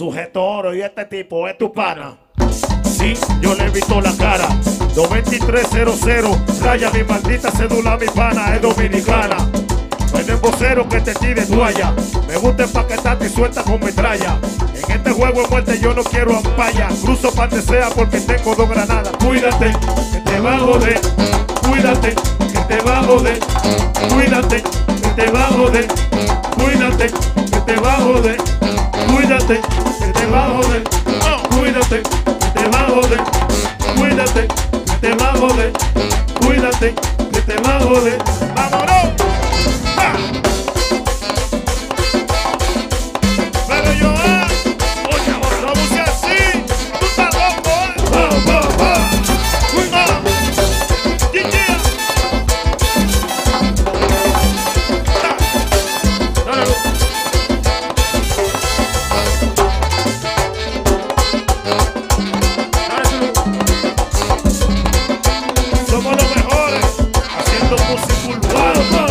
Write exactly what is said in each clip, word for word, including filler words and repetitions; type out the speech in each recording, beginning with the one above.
Sujeto oro y este tipo es tu pana. Sí, yo le he visto la cara. Noventa y tres cero cero, raya mi maldita cédula, mi pana es dominicana. No hay embocero que te tire toalla. Me gusta empaquetarte y suelta con metralla. En este juego de muerte yo no quiero ampalla. Cruzo pa' donde sea porque tengo dos granadas. Cuídate, que te va a joder. Cuídate, que te va a joder. Cuídate, que te va a joder. Cuídate, que te va a joder. Cuídate, que te va a joder. Cuídate, que te va a joder. Cuídate, que te va a joder. Cuídate, que te va a joder. ¡Vámonos! ¡Ah! Pero yo, ah, oye, no busques así. Tú estás loco, ¿eh? ¡Oh, oh, oh! ¡Uy, no! ¡Chichilla! ¡Ah! ¡Dale, luz! Somos los mejores haciendo música urbana.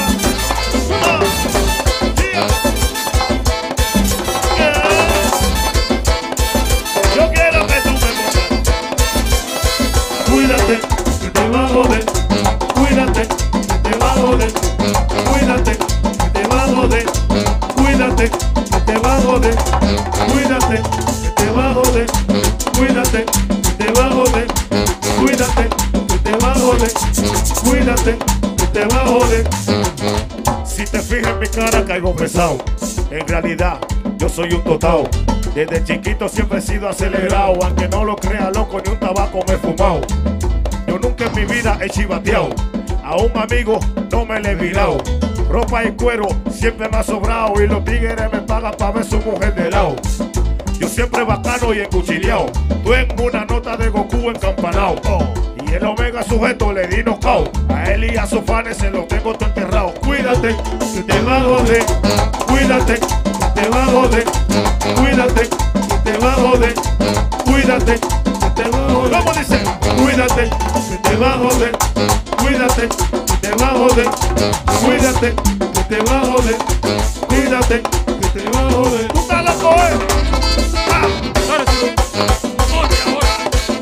Yo quiero que tú me pongas. Cuídate, que te va a joder. Cuídate, que te va a joder. Cuídate, que te va a joder. Cuídate, que te va a joder. Cuídate, que te va a joder. Cuídate, que te va a joder. Cuídate, que te va a joder. Cuídate, que te va a joder. Si te fijas en mi cara caigo pesado. En realidad yo soy un totao. Desde chiquito siempre he sido acelerado. Aunque no lo crea, loco, ni un tabaco me he fumado. Yo nunca en mi vida he chivateado. A un amigo no me le he virado. Ropa y cuero siempre me ha sobrado. Y los tigres me pagan para ver su mujer de lado. Yo siempre bacano y encuchilleado. Tú en una nota de Goku encampanao. Oh. Y el Omega sujeto le di knockout. A él y a sus fans se los tengo todo enterrado. Cuídate, que te va a joder. Cuídate, que te va a joder. Cuídate, que te va a joder. Cuídate, que te va a joder. ¿Cómo dice? Cuídate, que te va a joder. Cuídate, que te va a joder. Cuídate, que te va a joder. Cuídate, que te va a joder. ¿Tú estás loco, eh? ¡Ah! ¡Dale, tú! ¡Oye, ahora!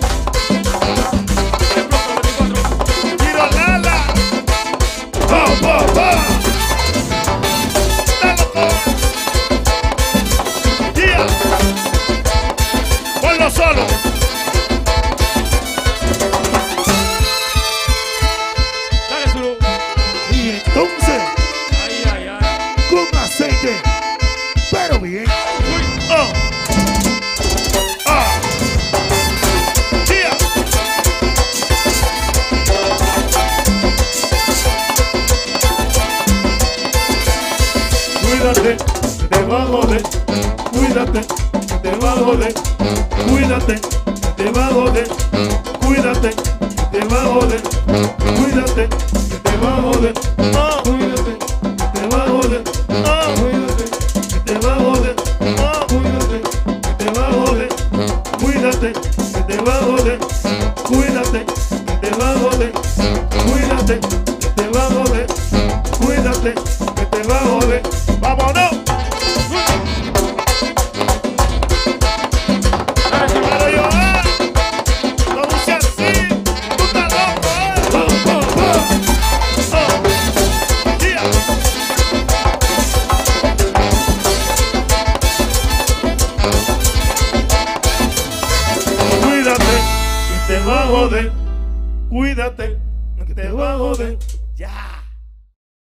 ¡Tiro Lala! ¡Oh, oh, oh! ¡Está loco! ¡Tía! ¡Ponlo solo! ¡Dale, Zulu! Y entonces, ay, ay, ay, con aceite, pero bien. Uy, oh. Cuídate, que te va a joder. Cuídate, que te va a joder. Cuídate, que te va a joder. Cuídate, que te va a joder. Cuídate, que te va a joder. Oh, cuídate, que te va a joder. Oh, cuídate, que te va a joder. Oh, cuídate, que te va a joder. Cuídate, que te va a joder. Cuídate, que te va a joder. Cuídate, que te va a joder. Cuídate, que te va a joder. ¡Vámonos! Pero yo, eh, no busques así. Tú estás loco, eh. Oh, oh, oh. Oh, yeah. Cuídate, que te va a joder. Cuídate, que te va a joder. Ya.